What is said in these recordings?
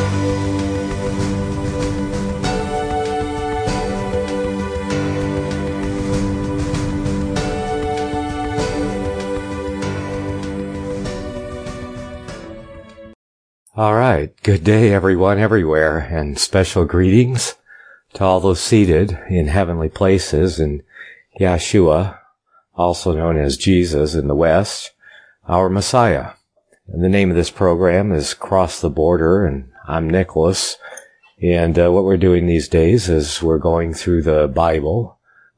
All right. Good day, everyone, everywhere, and special greetings to all those seated in heavenly places in Yeshua, also known as Jesus in the West, our Messiah. And the name of this program is Cross the Border, and I'm Nicholas. And what we're doing these days is we're going through the Bible,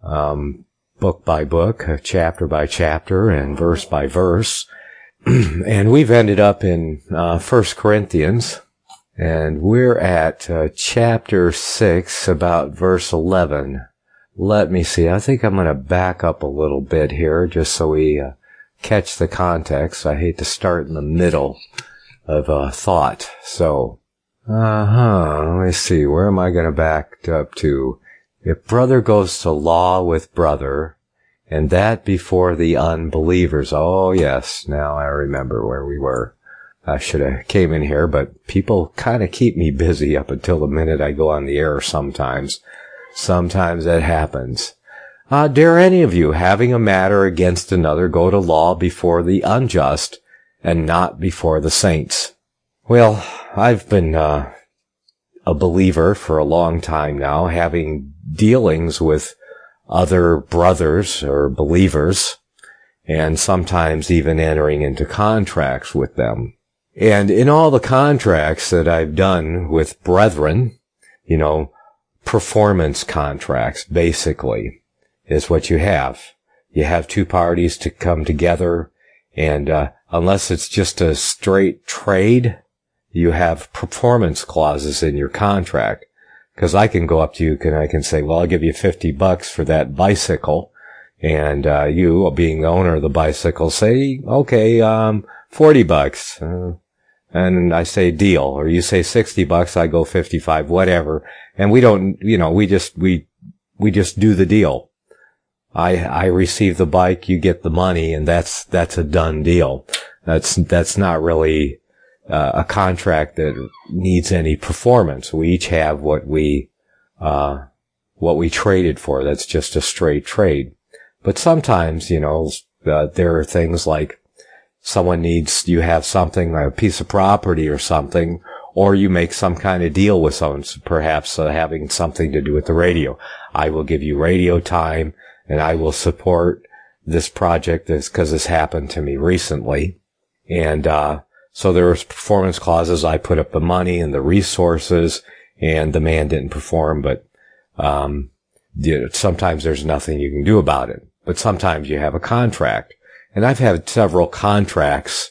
book by book, chapter by chapter, and verse by verse. And we've ended up in 1 Corinthians, and we're at chapter 6, about verse 11. Let me see. I think I'm going to back up a little bit here just so we catch the context. I hate to start in the middle of a thought. So, let me see. Where am I going to back up to? If brother goes to law with brother, and that before the unbelievers. Oh, yes. Now I remember where we were. I should have came in here, but people kind of keep me busy up until the minute I go on the air sometimes. Sometimes that happens. Dare any of you, having a matter against another, go to law before the unjust and not before the saints? Well, I've been a believer for a long time now, having dealings with other brothers or believers, and sometimes even entering into contracts with them. And in all the contracts that I've done with brethren, performance contracts, basically, is what you have. You have two parties to come together, and unless it's just a straight trade, you have performance clauses in your contract. Because I can go up to you and I can say, well, I'll give you $50 for that bicycle. And you, being the owner of the bicycle, say, okay, $40. And I say deal. Or you say $60, I go $55, whatever. And we don't, we just do the deal. I receive the bike, you get the money, and that's a done deal. That's not really a contract that needs any performance. We each have what we traded for. That's just a straight trade. But sometimes, there are things like you have something, a piece of property or something, or you make some kind of deal with someone, perhaps having something to do with the radio. I will give you radio time, and I will support this project because this happened to me recently. And, so there was performance clauses. I put up the money and the resources, and the man didn't perform, but, sometimes there's nothing you can do about it. But sometimes you have a contract. And I've had several contracts,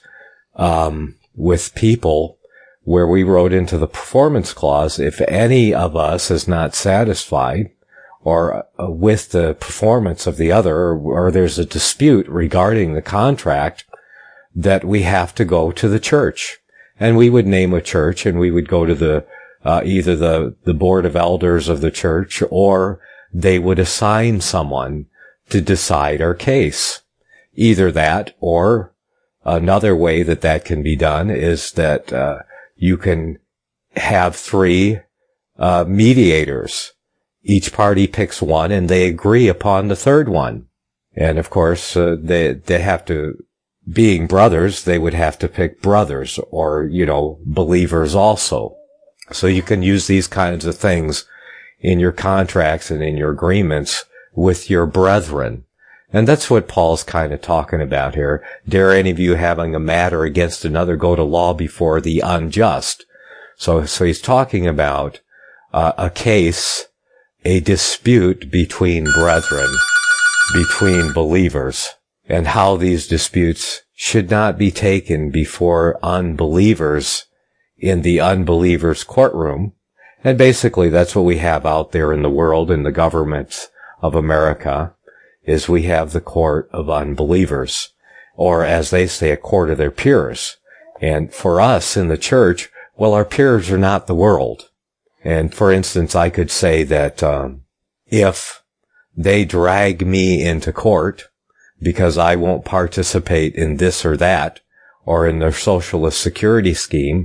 with people where we wrote into the performance clause, if any of us is not satisfied or with the performance of the other, or there's a dispute regarding the contract, that we have to go to the church. And we would name a church, and we would go to the either the board of elders of the church, or they would assign someone to decide our case. Either that, or another way that can be done is that you can have 3 mediators. Each party picks one, and they agree upon the third one. And of course, they have to, being brothers, they would have to pick brothers or, believers also. So you can use these kinds of things in your contracts and in your agreements with your brethren. And that's what Paul's kind of talking about here. Dare any of you having a matter against another go to law before the unjust? So he's talking about a case, a dispute between brethren, between believers, and how these disputes should not be taken before unbelievers in the unbelievers' courtroom. And basically that's what we have out there in the world, in the governments of America, is we have the court of unbelievers, or as they say, a court of their peers. And for us in the church, well, our peers are not the world. And for instance, I could say that if they drag me into court because I won't participate in this or that, or in their socialist security scheme,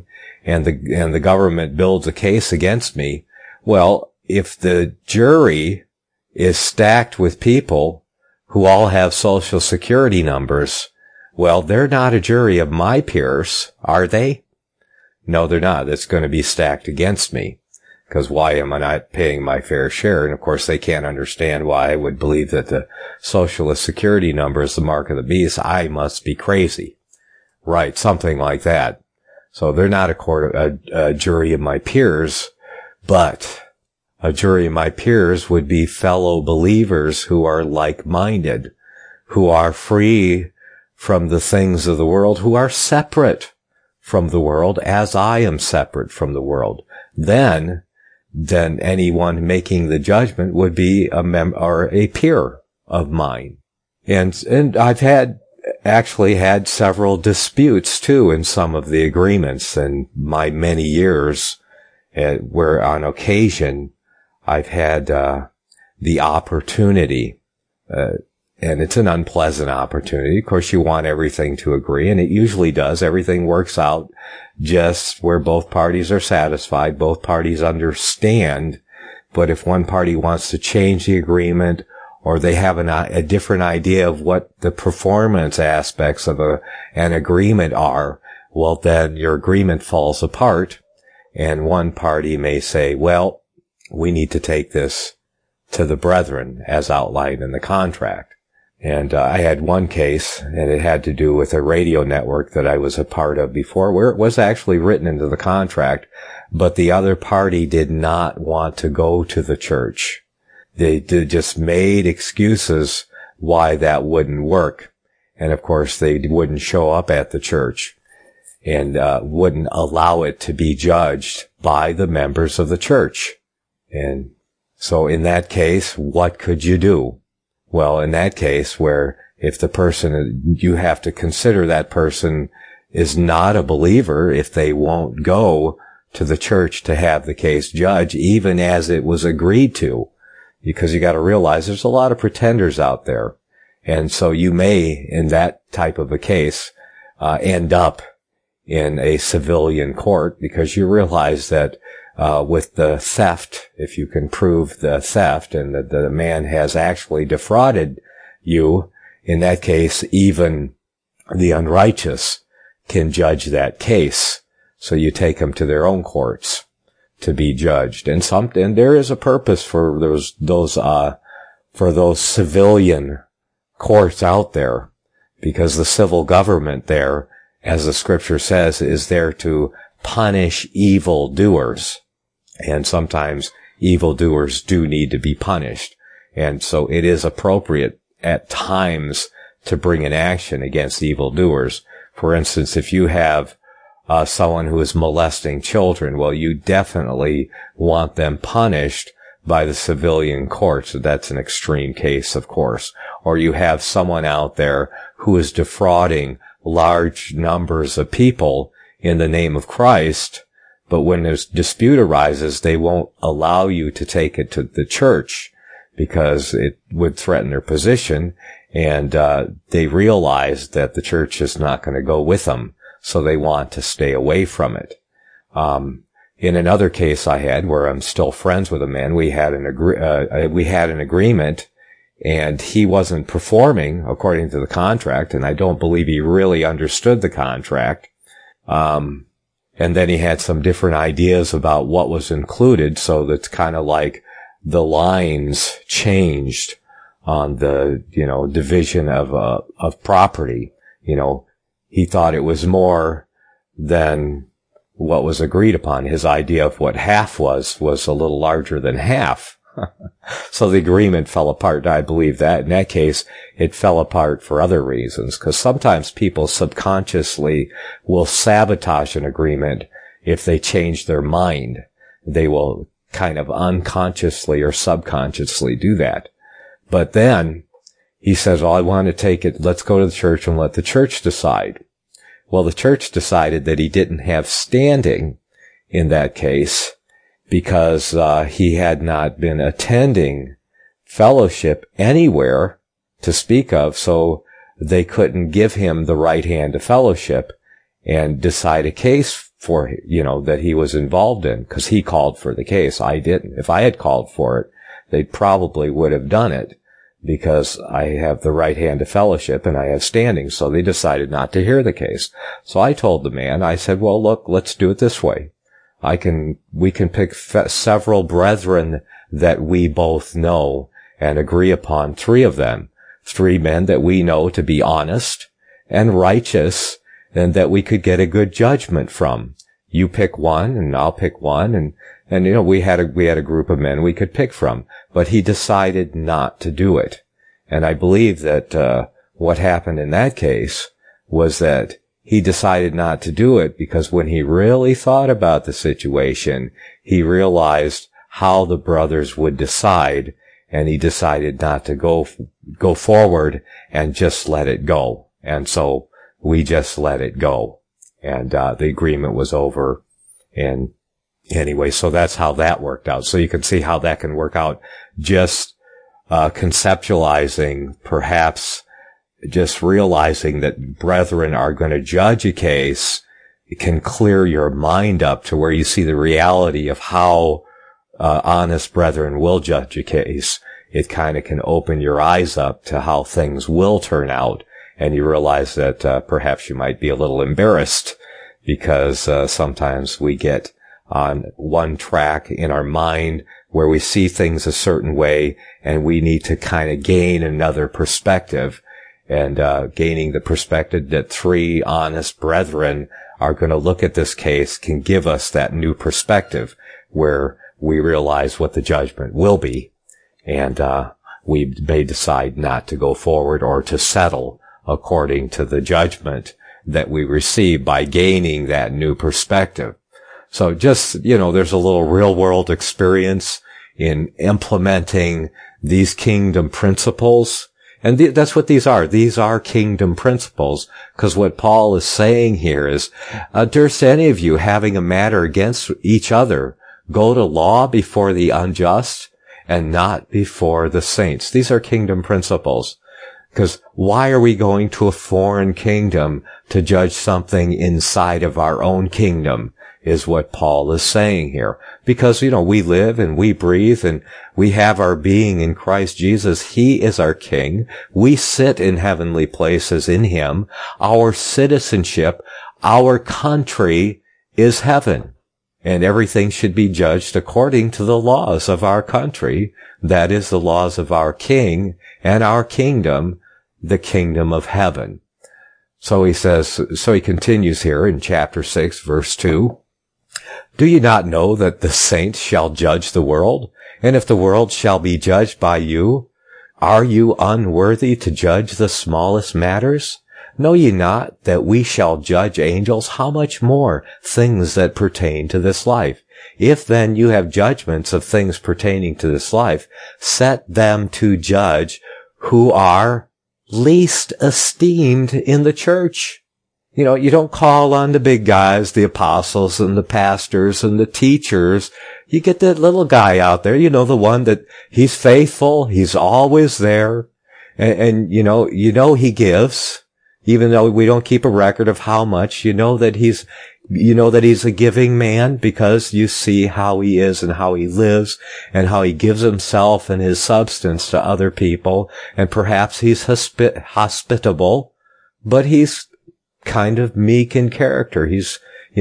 and the government builds a case against me. Well, if the jury is stacked with people who all have social security numbers, well, they're not a jury of my peers, are they? No, they're not. It's going to be stacked against me. Because why am I not paying my fair share? And of course, they can't understand why I would believe that the socialist security number is the mark of the beast. I must be crazy. Right, something like that. So they're not a jury of my peers, but a jury of my peers would be fellow believers who are like-minded, who are free from the things of the world, who are separate from the world as I am separate from the world. Then anyone making the judgment would be a peer of mine. And I've actually had several disputes too in some of the agreements in my many years, where on occasion I've had the opportunity, and it's an unpleasant opportunity. Of course, you want everything to agree, and it usually does. Everything works out just where both parties are satisfied, both parties understand. But if one party wants to change the agreement, or they have a different idea of what the performance aspects of an agreement are, well, then your agreement falls apart, and one party may say, well, we need to take this to the brethren as outlined in the contract. And I had one case, and it had to do with a radio network that I was a part of before, where it was actually written into the contract, but the other party did not want to go to the church. They just made excuses why that wouldn't work. And of course, they wouldn't show up at the church and wouldn't allow it to be judged by the members of the church. And so in that case, what could you do? Well, in that case, where if the person, you have to consider that person is not a believer if they won't go to the church to have the case judged, even as it was agreed to. Because you got to realize there's a lot of pretenders out there. And so you may, in that type of a case, end up in a civilian court, because you realize that with the theft, if you can prove the theft and that the man has actually defrauded you, in that case, even the unrighteous can judge that case. So you take them to their own courts to be judged. And there is a purpose for those civilian courts out there, because the civil government there, as the scripture says, is there to punish evildoers. And sometimes evildoers do need to be punished. And so it is appropriate at times to bring an action against evildoers. For instance, if you have someone who is molesting children, well, you definitely want them punished by the civilian courts. That's an extreme case, of course. Or you have someone out there who is defrauding large numbers of people in the name of Christ, but when there's dispute arises, they won't allow you to take it to the church because it would threaten their position, and they realize that the church is not going to go with them, so they want to stay away from it. In another case I had, where I'm still friends with a man, we had an agreement, and he wasn't performing according to the contract, and I don't believe he really understood the contract. And then he had some different ideas about what was included, so that's kind of like the lines changed on the, division of property. He thought it was more than what was agreed upon. His idea of what half was a little larger than half. So the agreement fell apart. I believe that in that case, it fell apart for other reasons, because sometimes people subconsciously will sabotage an agreement if they change their mind. They will kind of unconsciously or subconsciously do that. But then he says, I want to take it. Let's go to the church and let the church decide. Well, the church decided that he didn't have standing in that case, because he had not been attending fellowship anywhere to speak of, so they couldn't give him the right hand of fellowship and decide a case for, that he was involved in, because he called for the case. I didn't. If I had called for it, they probably would have done it, because I have the right hand of fellowship and I have standing. So they decided not to hear the case. So I told the man, I said, well, look, let's do it this way. We can pick several brethren that we both know and agree upon, 3 of them, 3 men that we know to be honest and righteous, and that we could get a good judgment from. You pick one and I'll pick one, and we had a group of men we could pick from, but he decided not to do it. And I believe that what happened in that case was that he decided not to do it because when he really thought about the situation, he realized how the brothers would decide, and he decided not to go forward and just let it go. And so we just let it go, and the agreement was over. And anyway, so that's how that worked out. So you can see how that can work out. Just conceptualizing, perhaps just realizing that brethren are going to judge a case, it can clear your mind up to where you see the reality of how honest brethren will judge a case. It kind of can open your eyes up to how things will turn out, and you realize that perhaps you might be a little embarrassed because sometimes we get on one track in our mind where we see things a certain way, and we need to kind of gain another perspective. And gaining the perspective that 3 honest brethren are going to look at this case can give us that new perspective where we realize what the judgment will be, and we may decide not to go forward or to settle according to the judgment that we receive by gaining that new perspective. So just, there's a little real world experience in implementing these kingdom principles. And that's what these are. These are kingdom principles, because what Paul is saying here is, durst any of you having a matter against each other go to law before the unjust and not before the saints? These are kingdom principles. Because why are we going to a foreign kingdom to judge something inside of our own kingdom, is what Paul is saying here. Because, we live and we breathe and we have our being in Christ Jesus. He is our King. We sit in heavenly places in Him. Our citizenship, our country is heaven. And everything should be judged according to the laws of our country. That is the laws of our King and our kingdom, the kingdom of heaven. So he continues here in chapter 6, verse 2. Do you not know that the saints shall judge the world? And if the world shall be judged by you, are you unworthy to judge the smallest matters? Know ye not that we shall judge angels? How much more things that pertain to this life? If then you have judgments of things pertaining to this life, set them to judge who are least esteemed in the church. You don't call on the big guys, the apostles and the pastors and the teachers. You get that little guy out there, the one that he's faithful, he's always there, and he gives, even though we don't keep a record of how much. That he's a giving man, because you see how he is and how he lives and how he gives himself and his substance to other people. And perhaps he's hospitable, but he's kind of meek in character. He's,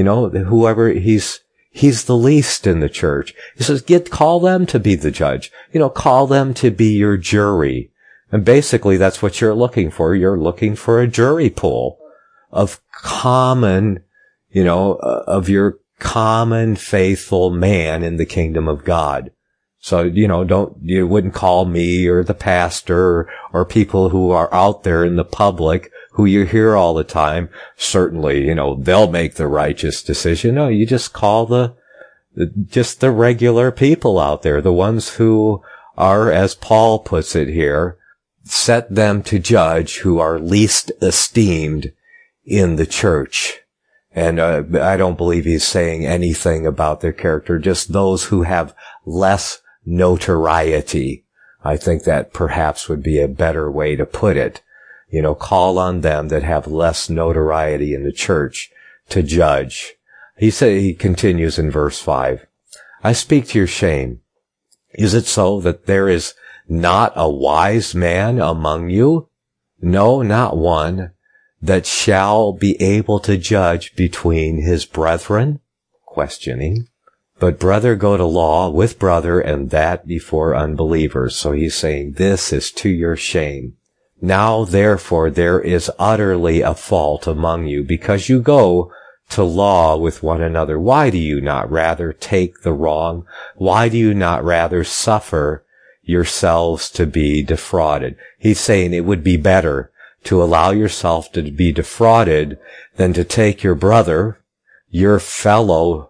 he's the least in the church. He says, call them to be the judge. Call them to be your jury. And basically that's what you're looking for. You're looking for a jury pool of common, of your common faithful man in the kingdom of God. So, you wouldn't call me or the pastor or people who are out there in the public who you hear all the time. Certainly, they'll make the righteous decision. No, you just call the regular people out there, the ones who are, as Paul puts it here, set them to judge who are least esteemed in the church. And I don't believe he's saying anything about their character, just those who have less notoriety. I think that perhaps would be a better way to put it. Call on them that have less notoriety in the church to judge. He continues in verse 5, I speak to your shame. Is it so that there is not a wise man among you? No, not one, that shall be able to judge between his brethren? Questioning. But brother go to law with brother, and that before unbelievers. So he's saying this is to your shame. Now therefore there is utterly a fault among you, because you go to law with one another. Why do you not rather take the wrong? Why do you not rather suffer yourselves to be defrauded? He's saying it would be better to allow yourself to be defrauded than to take your brother, your fellow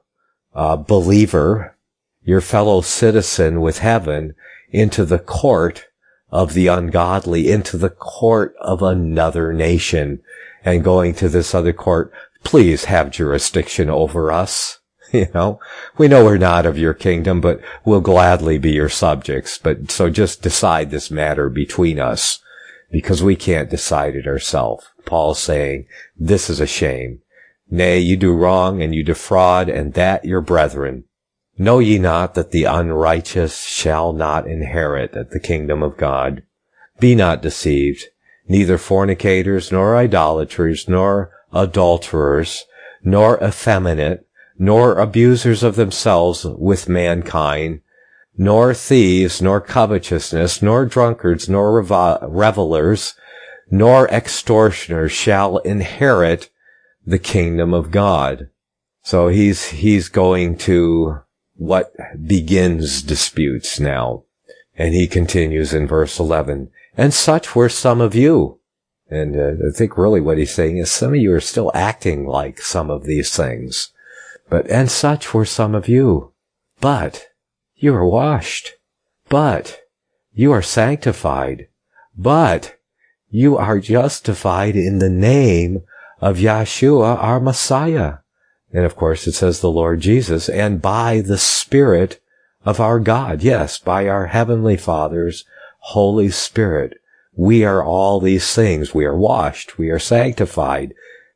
believer, your fellow citizen with heaven, into the court of the ungodly, into the court of another nation, and going to this other court, please have jurisdiction over us. We know we're not of your kingdom, but we'll gladly be your subjects. But so just decide this matter between us, because we can't decide it ourselves. Paul's saying, this is a shame. Nay, you do wrong, and you defraud, and that your brethren. Know ye not that the unrighteous shall not inherit the kingdom of God? Be not deceived, neither fornicators, nor idolaters, nor adulterers, nor effeminate, nor abusers of themselves with mankind, nor thieves, nor covetousness, nor drunkards, nor revelers, nor extortioners shall inherit the kingdom of God. So he's going to what begins disputes now. And he continues in verse 11, and such were some of you. And I think really what he's saying is some of you are still acting like some of these things. And such were some of you. But you are washed. But you are sanctified. But you are justified in the name of Yeshua, our Messiah. And of course it says the Lord Jesus, and by the Spirit of our God. Yes, by our Heavenly Father's Holy Spirit. We are all these things. We are washed. We are sanctified.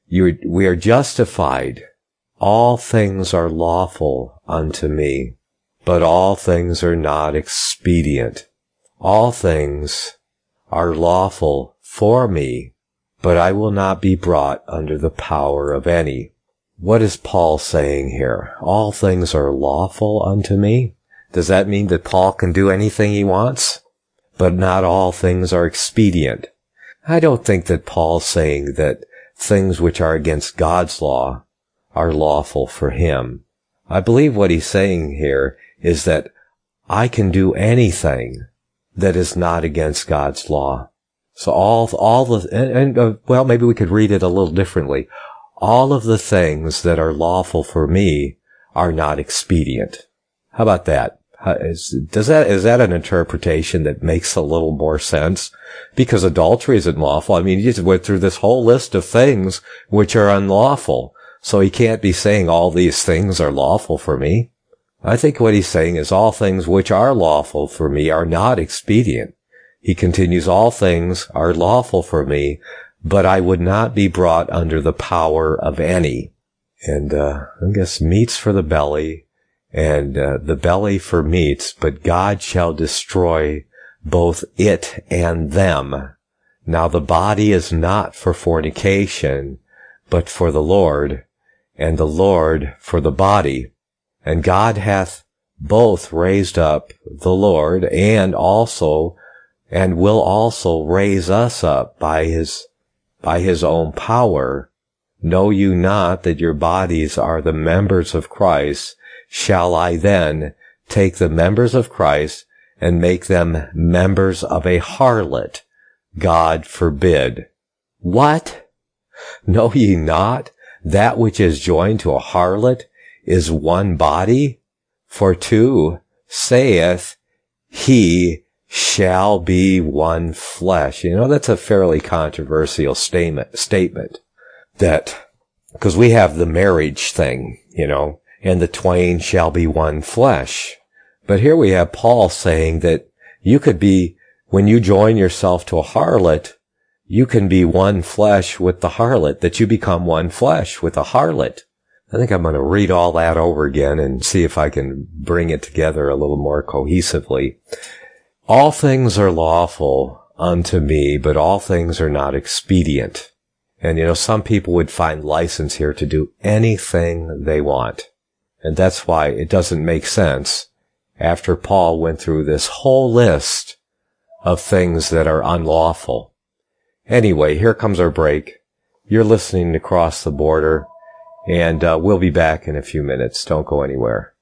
We are justified. All things are lawful unto me, but all things are not expedient. All things are lawful for me, but I will not be brought under the power of any. What is Paul saying here? All things are lawful unto me? Does that mean that Paul can do anything he wants? But not all things are expedient. I don't think that Paul's saying that things which are against God's law are lawful for him. I believe what he's saying here is that I can do anything that is not against God's law. So well, maybe we could read it a little differently. All of the things that are lawful for me are not expedient. How about that? Is that an interpretation that makes a little more sense? Because adultery isn't lawful. I mean, you just went through this whole list of things which are unlawful. So he can't be saying all these things are lawful for me. I think what he's saying is all things which are lawful for me are not expedient. He continues, all things are lawful for me, but I would not be brought under the power of any. And I guess meat's for the belly, and the belly for meats, but God shall destroy both it and them. Now the body is not for fornication, but for the Lord, and the Lord for the body. And God hath both raised up the Lord, and will also raise us up by his own power. Know you not that your bodies are the members of Christ? Shall I then take the members of Christ and make them members of a harlot? God forbid. What? Know ye not that which is joined to a harlot is one body? For two, saith he, shall be one flesh. That's a fairly controversial statement. That, because we have the marriage thing, and the twain shall be one flesh. But here we have Paul saying that you could be, when you join yourself to a harlot, you can be one flesh with the harlot, that you become one flesh with a harlot. I think I'm going to read all that over again and see if I can bring it together a little more cohesively. All things are lawful unto me, but all things are not expedient. And some people would find license here to do anything they want. And that's why it doesn't make sense after Paul went through this whole list of things that are unlawful. Anyway, here comes our break. You're listening to Cross the Border, and we'll be back in a few minutes. Don't go anywhere.